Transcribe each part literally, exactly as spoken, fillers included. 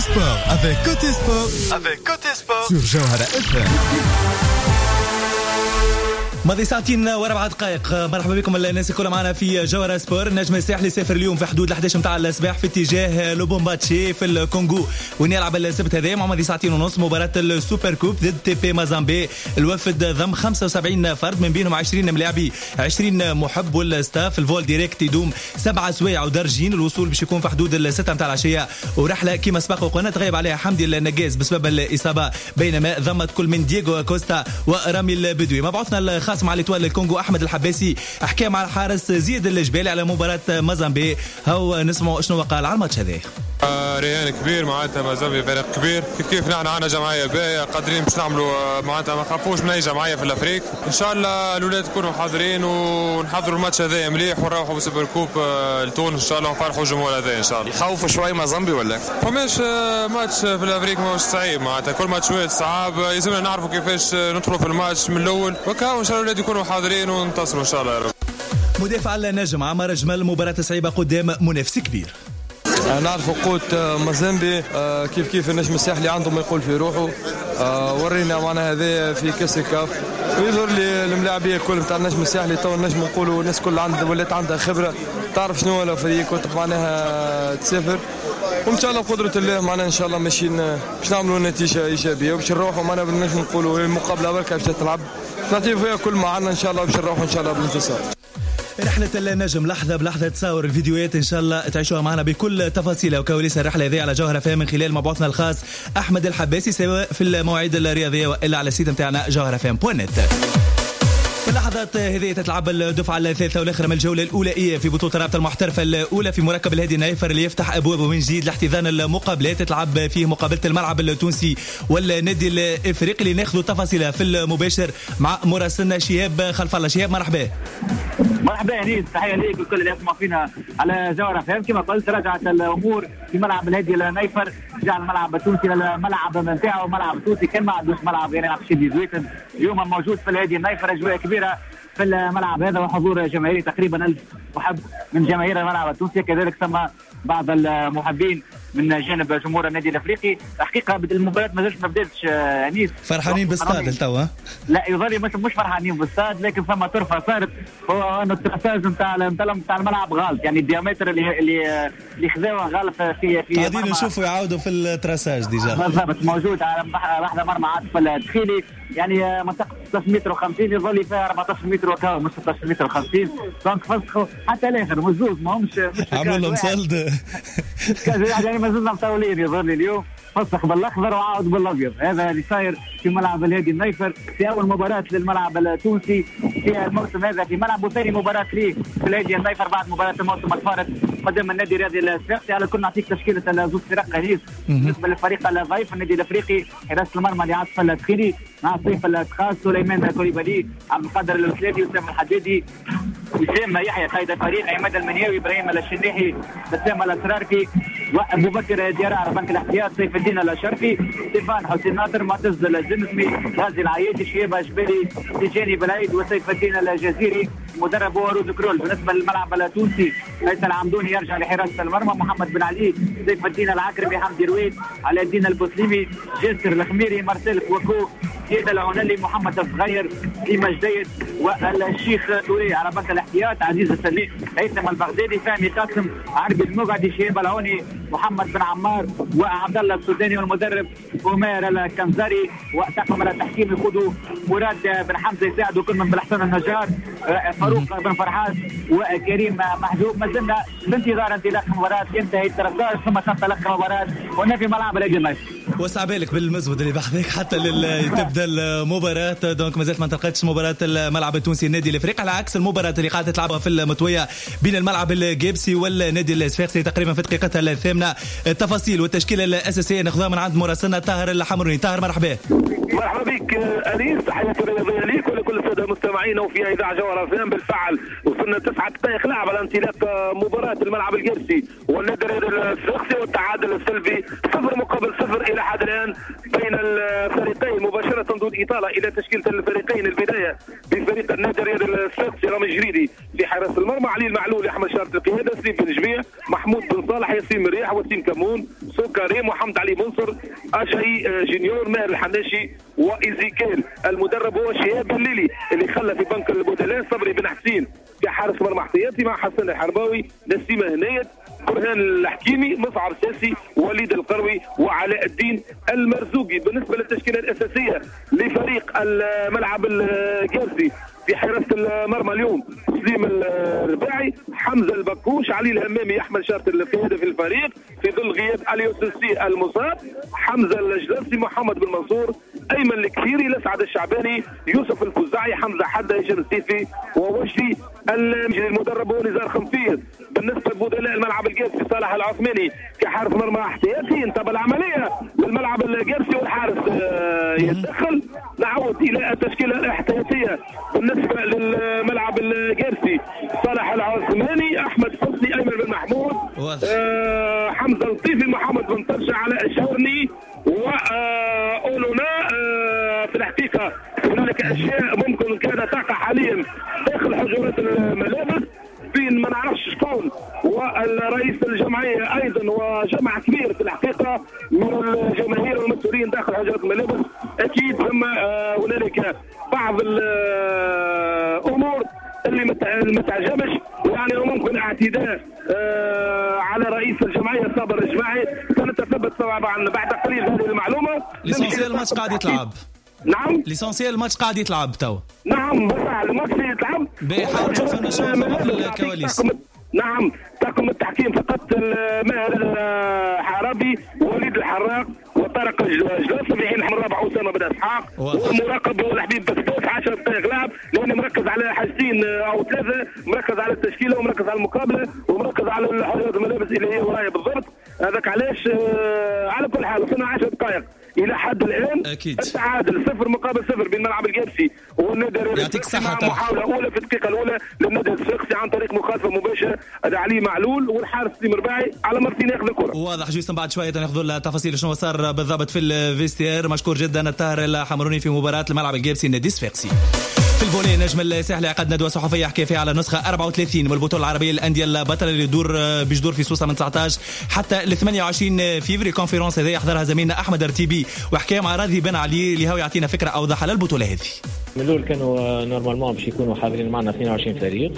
sport avec Côté Sport, avec Côté Sport sur Jawhara اف ام. ماضي ساعتين واربع دقائق. مرحبا بكم الناس الكل معنا في جوهرة سبور. النجم الساحلي سافر اليوم في حدود الحداش متاع الصباح في اتجاه لوبومباتشي في الكونغو، وين يلعب السبت هذا مع ماضي ساعتين ونص مباراة السوبر كوب ضد تي بي مازامبي. الوفد ضم خمسة وسبعين فرد من بينهم عشرين ملاعبي عشرين محب، والستاف الفول ديريكت يدوم سبعة سوايع ودرجين. الوصول باش يكون في حدود الستة متاع العشية، ورحلة كما سبق وقلنا تغيب عليها حمدي النجاز بسبب الإصابة، بينما ضمت كل من دييغو كوستا ورامي البدوي. مبعوثنا الخاص مع الاتوال الكونغو احمد الحباسي حكى مع الحارس زيد الجبالي على مباراة مازامبي. هو نسمعوا شنو قال على الماتش هذا. ريان كبير معناتها مازامبي فريق كبير، كيف كيف نحن عندنا جمعيه باهيه قادرين باش نعملوا معناتها ما نخافوش من اي جمعيه في الافريق. ان شاء الله الاولاد يكونوا حاضرين ونحضروا الماتش هذا مليح ونروحوا بالسوبر كوب لتونس ان شاء الله ونفرحوا الجمهور هذا ان شاء الله. يخوفوا شوي مازامبي ولا؟ فماش ماتش في الافريق ماهوش صعيب، معناتها كل ماتشات صعاب، يلزمنا نعرفوا كيفاش ندخلوا في الماتش من الاول، وكاو ان شاء الله الاولاد يكونوا حاضرين وننتصروا ان شاء الله يا رب. مدافع النجم عمر جمال مباراة صعيبة قدام منافس كبير. نعرفوا قوة مازامبي كيف كيف النجم الساحلي عنده ما يقول في روحه، ورينا معنا هذا في كاس الكاف، ويظهر لي الملاعبيه الكل نتاع النجم الساحلي تو النجم نقولوا الناس كل عندها ولات عندها خبره تعرف شنو هو الفريق كنت معناها تسافر، وان شاء الله بقدره الله معناها ان شاء الله ماشيين باش نعملوا نتيجه ايجابيه وباش نروحوا معناها بالنجم نقولوا المقابله بركه باش تلعب نعطيو فيها كل ما عندنا ان شاء الله باش نروحوا ان شاء الله بالانتصار. رحلة النجم لحظة بلحظة تصور الفيديوهات إن شاء الله تعيشوها معنا بكل تفاصيلها وكواليس الرحلة هذه على جوهرة فهم من خلال مبعوثنا الخاص أحمد الحباسي، سواء في المواعيد الرياضية وإلا على السيت متاعنا جوهرة فهم بوينت. في اللحظات هذه تتلعب الدفعة الثالثة والآخرة من الجولة الأولى في بطولة رابطة المحترفة الأولى في مركب الهادي نايفر اللي يفتح أبوابه من جديد لاحتضان المقابلات. تتلعب فيه مقابلة الملعب التونسي والنادي الإفريقي اللي ناخذ تفاصيلها في المباشر مع مراسلنا شهاب خلف الله. شهاب مرحبا. مرحبا هنيس، تحيه ليك والكل اللي يسمع فينا على جوهرة فهم. كما قلت رجعت الامور في ملعب الهادي النايفر، رجع الملعب التونسي للملعب نتاعو. ملعب التونسي كان ما عندوش ملعب يعني نعرف شي زويتن، اليوم موجود في الهادي النايفر، اجواء كبيره في الملعب هذا وحضور جماهيري تقريبا ألف محب من جماهير الملعب التونسي، كذلك ثم بعض المحبين من جانب جمهور النادي الافريقي. حقيقه المباراه ما زالت ما بداتش انيس. فرحانين بالاستاد التوا؟ لا يظل مش مش فرحانين بالاستاد، لكن ثم طرفه صارت هو انه الترساج نتاع نتاع الملعب غالط، يعني الديامتر اللي اللي اللي خذاوه غالط في في قاعدين نشوفوا يعاودوا في الترساج ديجا بالضبط. موجود على واحده مرمى عاطف الدخيلي، يعني منطقه ستة عشر متر وخمسين يظل فيها أربعة عشر متر وكاو مش ستة عشر متر وخمسين، دونك فسخوا حتى الاخر مزوز ما همش مش عملوا لهم صلد يعني ما زلنا مطولين يظهر لي اليوم، فسخ بالاخضر وعاود بالابيض. هذا اللي صاير في ملعب الهادي النايفر في اول مباراه للملعب التونسي في الموسم هذا في ملعب، وثاني مباراه ليه في الهادي النايفر بعد مباراه الموسم الفارط قدام النادي الرياضي الصفاقسي. على كل نعطيك تشكيله زوج فرق هنيس. بالنسبه للفريق الضيف النادي الافريقي حراسه المرمى اللي عاطف الدخيلي مع سيف الاتخاذ، سليمان كوليبالي، عبد القادر الوسلاتي، اسامه الحديدي، وسام يحيى قائد الفريق، عماد المنياوي، ابراهيم الشنيحي، بسام الاسراركي، وابو بكر ديارار بنك الاحتياط، سيف الدين الشرفي، ستيفان حسين ناصر، معتز الزمسمي، غازي العيادي، شيبه جبالي، تيجاني بلايد، وسيف الدين الجزيري. مدرب هو رود كرول. بالنسبه للملعب التونسي ليس العمدوني يرجع لحراسه المرمى، محمد بن علي، سيف الدين العكرمي، حمدي رويد، علاء الدين البوسليمي، جاسر الخميري، مارسيل كوكو، سيد العنلي، محمد الصغير، ديما جديد، والشيخ توري على بنك الاحتياط، عزيز السليم، هيثم البغدادي، فهمي قاسم، عربي المقعدي، شهاب العوني، محمد بن عمار، وعبد الله السوداني، والمدرب عمير الكنزري، وطاقم التحكيم يقودوا مراد بن حمزه يساعدوا كل من بالحسن النجار، فاروق بن فرحات، وكريم محجوب. ما زلنا بانتظار انطلاق المباراه، ينتهي الترساج ثم تنطلق المباراه هنا في ملعب الهادي النايفر. وسع بالك بالمزود اللي بحذاك حتى تبدا المباراه، دونك مازالت ما انطلقتش مباراه الملعب التونسي النادي الافريقي، على عكس المباراه اللي قاعده تلعبها في المطويه بين الملعب الجيبسي والنادي الصفاقسي تقريبا في دقيقتها الثامنه. التفاصيل والتشكيله الاساسيه ناخذها من عند مراسلنا طاهر الحمروني. طاهر مرحبا. مرحبا بك انيس، تحيه رياضيه ليك ولكل الساده المستمعين وفي اذاعه جوهره فهم. بالفعل وصلنا تسعة دقائق لعب على انطلاق مباراه الملعب الجرسي والنادي الصفاقسي، والتعادل السلبي صفر مقابل صفر الى حد الان بين الفريقين. مباشره ضد اطاله الى تشكيله الفريقين، البدايه بفريق النادي الرياضي الصفاقسي رامي جريدي في حراسه المرمى، علي المعلول، احمد شارت القياده، حبيب بن جميع، محمود بن صالح، ياسين مريح، وسيم كمون، سو كريم، وحمد علي منصر، اشعي جونيور، ماهر الحناشي، وايزيكيل. المدرب هو شهاب الليلي اللي خلى في بنك البودلان صبري بن حسين كحارس مرمى احتياطي مع حسن الحرباوي، نسيمه هنايد، برهان الحكيمي، مصعب ساسي، وليد القروي، وعلاء الدين المرزوقي. بالنسبه للتشكيله الاساسيه لفريق الملعب الجرسي في حراسه المرمى اليوم: سليم الرباعي، حمزه البكوش، علي الهمامي، احمد شاطر القياده في الفريق في ظل غياب اليوسفي المصاب، حمزه الجلسي، محمد بن منصور، ايمن الكثيري، لسعد الشعباني، يوسف الفزاعي، حمزه حدا، هشام السيفي، ووجدي المجري. المدرب هو نزار خنفير. بالنسبه لبدلاء الملعب الجرسي: صالح العثماني كحارس مرمى احتياطي. انتبه العمليه للملعب الجرسي والحارس يتدخل. نعود الى التشكيله الاحتياطيه بالنسبه للملعب الجرسي: صالح العثماني، احمد حسني، ايمن بن محمود، آه حمزه لطيفي، محمد بن طرشه، علاء الشاورني، واولونا. آه في الحقيقه هنالك اشياء ممكن كانت تقع حاليا داخل حجرات الملابس بين ما نعرفش شكون، والرئيس الجمعيه ايضا، وجمع كبير في الحقيقه من الجماهير والمسؤولين داخل حجرات الملابس. اكيد ثم هنالك بعض الامور اللي ما تعجبش، يعني ممكن اعتداء على رئيس الجمعيه صابر الجماعي. سنتثبت طبعا بعد قليل هذه المعلومه. ليسونسيال الماتش قاعد يتلعب. نعم ليسونسيال الماتش قاعد يتلعب تو. نعم بالفعل الماتش يتلعب. بحاول نشوف نشوف في الكواليس. نعم طاقم التحكيم فقط: ماهر الحرابي، ووليد الحراق، وطارق الجلاصي في حين الرابع اسامه بن اسحاق، والمراقب هو الحبيب بكتوس. عشرة دقائق لعب، لانه مركز على حاجتين او ثلاثه: مركز على التشكيله، ومركز على المقابله، ومركز على حجرات الملابس اللي هي ورايا بالضبط. هذاك علاش على كل حال وصلنا عشر دقائق الى حد الان. أكيد. التعادل صفر مقابل صفر بين الملعب الجرسي والنادي الرياضي، مع محاوله اولى في الدقيقه الاولى للنادي الصفاقسي عن طريق مخالفه مباشره علي معلول، والحارس سليم رباعي على مرتين ياخذ الكره. واضح جيسون. بعد شويه ناخذ التفاصيل شنو صار بالضبط في الفيستير. مشكور جدا الطاهر الحمروني في مباراه الملعب الجرسي النادي الصفاقسي. في الفولي نجم الساحلي عقد ندوه صحفيه حكى فيها على نسخه أربعة وثلاثين من البطوله العربيه للانديه البطله اللي يدور بيجدور في سوسه من تسعة عشر حتى ل ثمانية وعشرين فيفري. كونفيرونس هذه يحضرها زميلنا احمد رتيبي وحكى مع راضي بن علي اللي هو يعطينا فكره اوضح على البطوله هذه. من الاول كانوا نورمالمون باش يكونوا حاضرين معنا اثنين وعشرين فريق.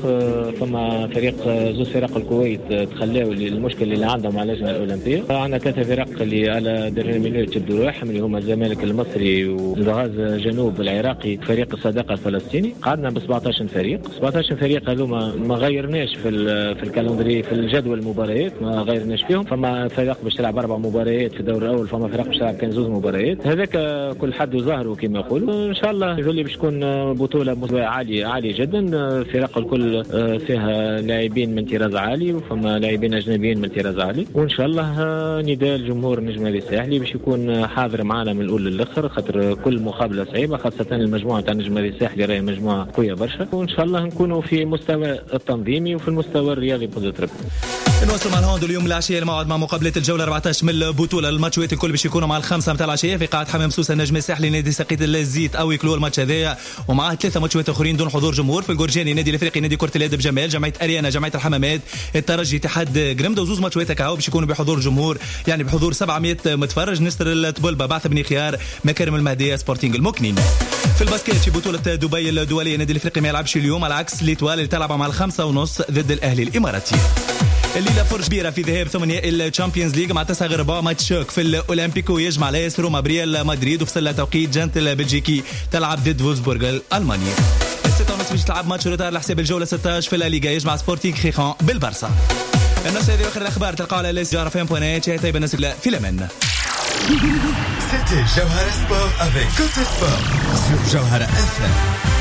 ثم فريق زوج فرق الكويت تخلاو المشكل اللي عندهم مع اللجنه الاولمبيه. عندنا ثلاثه فرق اللي على درجه مينوت يبدو روحهم اللي هما الزمالك المصري وزغاز جنوب العراقي فريق الصداقه الفلسطيني. قعدنا ب سبعة عشر فريق. سبعة عشر فريق هذوما ما غيرناش في في الكالندري في الجدول المباريات ما غيرناش فيهم. فما فرق باش تلعب اربع مباريات في الدور الاول، فما فرق باش تلعب كان زوج مباريات. هذاك كل حد وظهره كما يقولوا. ان شاء الله يولي باش تكون بطولة مستوى عالي عالي جدا. فرق الكل فيها لاعبين من طراز عالي وفما لاعبين أجنبيين من طراز عالي، وإن شاء الله نداء الجمهور النجم الساحلي باش يكون حاضر معنا من الأول للآخر، خاطر كل مقابلة صعيبة، خاصة المجموعة تاع النجم الساحلي راهي مجموعة قوية برشا، وإن شاء الله نكونوا في مستوى التنظيمي وفي المستوى الرياضي بقدرة ربنا. نوصل مع الهوند اليوم العشية الموعد مع مقابلة الجولة أربعة عشر من البطولة. الماتشات الكل باش يكونوا مع الخمسة متاع العشية في قاعة حمام سوسة. النجم الساحلي نادي سقيت الزيت أو يكلوا الماتش هذايا، ومعاه ثلاثة ماتشات أخرين دون حضور جمهور. في الجورجاني نادي الأفريقي نادي كرة اليد بجمال، جمعية أريانا جمعية الحمامات، الترجي اتحاد قرمدة، وزوز ماتشات كهو باش يكونوا بحضور جمهور، يعني بحضور سبعمائة متفرج. نستر الطبلبة، بعث بن خيار، مكارم المهدية، سبورتينغ المكنين. في الباسكيت في بطولة دبي الدولية نادي الأفريقي ما يلعبش اليوم على عكس ليتوال اللي تلعب مع الخمسة ونص ضد الأهلي الإماراتي. الليلة فرج كبيرة في ذهاب ثمانية الشامبيونز ليج مع تسع رباع ماتش شوك في الأولمبيكو يجمع لايس روما بريال مدريد، وفي سلة توقيت جنت البلجيكي تلعب ضد فولسبورغ الألماني. الستة ونص باش تلعب ماتش روتار لحساب الجولة ستة عشر في الليغا يجمع سبورتينغ خيخان بالبرصا. النص هذه آخر الأخبار تلقاها على ليس جارة فين بوانات. شاهي طيب الناس في الأمان. C'était Jawhara Sport avec Côté Sport sur Jawhara F M.